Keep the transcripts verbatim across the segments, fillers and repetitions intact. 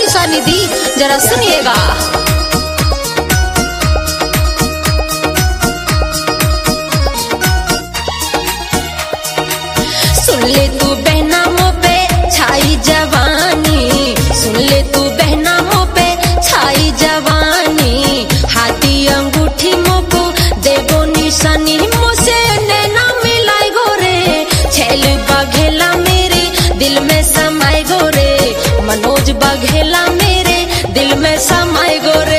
निशानी दी, जरा सुनिएगा। सुन ले तू बहना मुँह पे छाई जवानी, सुन ले तू बहना मुँह पे छाई जवानी, हाथी अंगूठी मुँह को देवो निशानी, मुझसे नैना मिलाई गोरे, छैल बघेला मेरे दिल में समाए गोरे, मनोज बघेला मेरे दिल में समाए गोरे।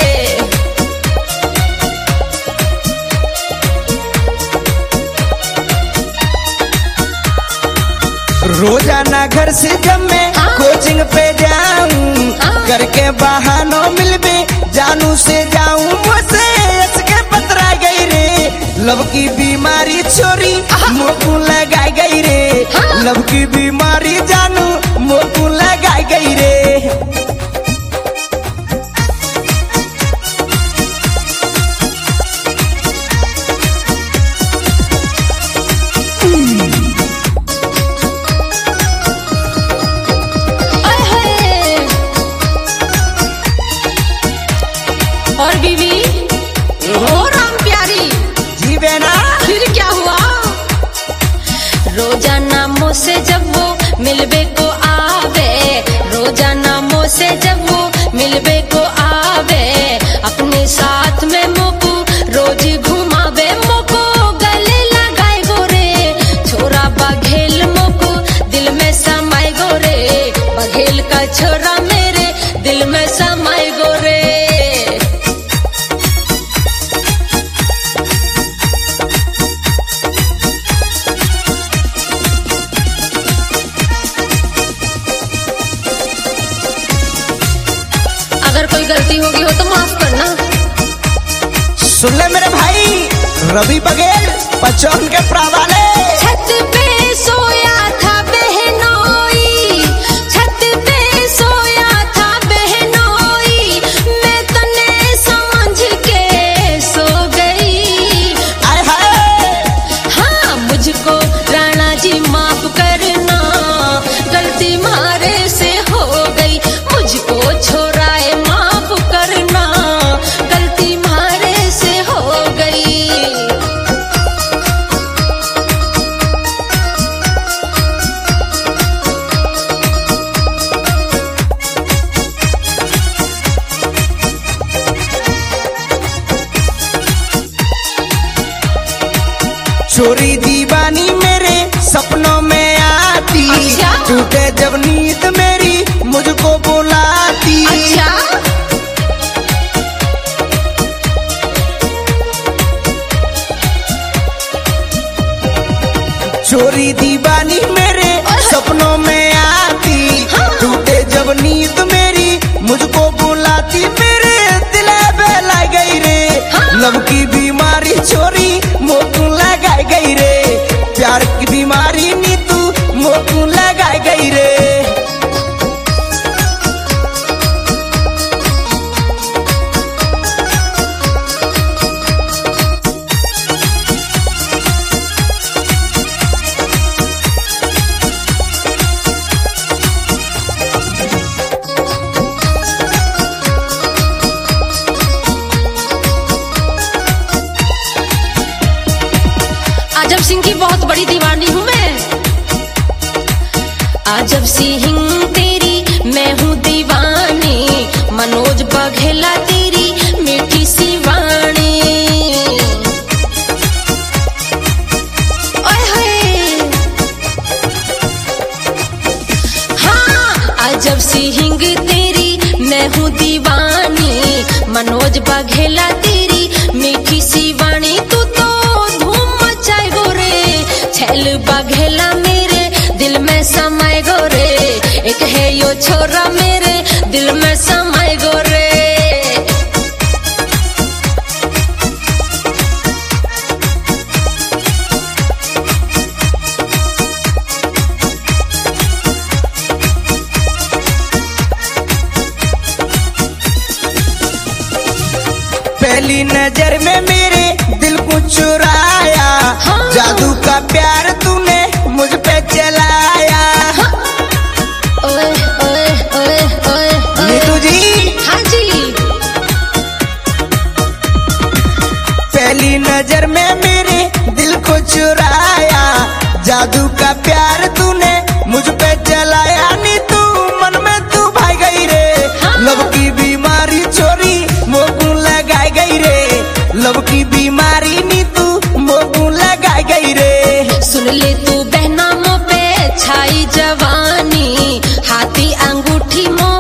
रोजाना घर से जब मैं हाँ? कोचिंग पे जाऊं हाँ? करके बहानों मिल भी जानू से जाऊं, मुझसे इसके पतरा गई रे, लब की बीमारी छोरी मोकू लगाई गई रे, हाँ? लब की बीमारी जानू मोकू लगाई गई रे। और बीवी ओ राम प्यारी जी बेना, फिर क्या हुआ? रोजाना मुँह से जब वो मिलबे को आवे, रोजाना मुँह से जब वो मिलबे को आवे, अपने साथ में मोको रोज घुमावे, मोको गले लगाए गोरे, छोरा बघेल मोको दिल में समाए गोरे, बघेल का छोरा मेरे दिल में समाए गोरे। अगर कोई गलती होगी हो तो माफ करना। सुन ले मेरे भाई, रवि बघेल पचौन के प्रावाले। छत पे सोया था बहनोई, छत पे सोया था बहनोई, मैं तने समझ के सो गई। आय हाय, हाँ मुझको राणा जी माफ करना, गलती मारे से हो गई, मुझको छोराए माफ करना, गलती मारे से हो गई। छोरी दीवानी मेरे सपनों में आती, अच्छा? टूटे जब नींद मेरी मुझको बुलाती। अच्छा? छोरी दीवानी मेरे सपनों में आती, हाँ? टूटे जब नींद मेरी मुझको बुलाती, मेरे दिल बहला गई रे, हाँ? लब की बीमारी छोरी मोकू लगाई गई रे, प्यार की बीमारी नी तू मोकू लगाई गई रे। आजब सिंह की बहुत बड़ी दीवानी हूँ मैं, आजब सिंह तेरी मैं हूँ दीवानी, मनोज बघेला तेरी मीठी सी वाणी। ओए होए, हाँ आजब सिंह तेरी मैं हूँ दीवानी, मनोज बघेला तेरी मीठी सी वाणी, तू तो छैल बघेला मेरे दिल में समाए गोरे, एक है यो छोरा मेरे दिल में समाए गोरे। पहली नजर में मेरे दिल को चुराया, हाँ? जादू का प्यार तूने मुझ पे चलाया, हाँ? ओए ओए ओए ओए पहली नजर में मेरे दिल को चुराया, जादू का प्यार तूने मुझ पे चलाया नी, तू मन में तू भाई गई रे। लब की बीमारी छोरी मोगू लगाई गई रे, लब की बीमारी नी तू मोगू लगाई गई रे। सुन ले तू बहना मो पे छाई जवानी, हाथी अंगूठी मो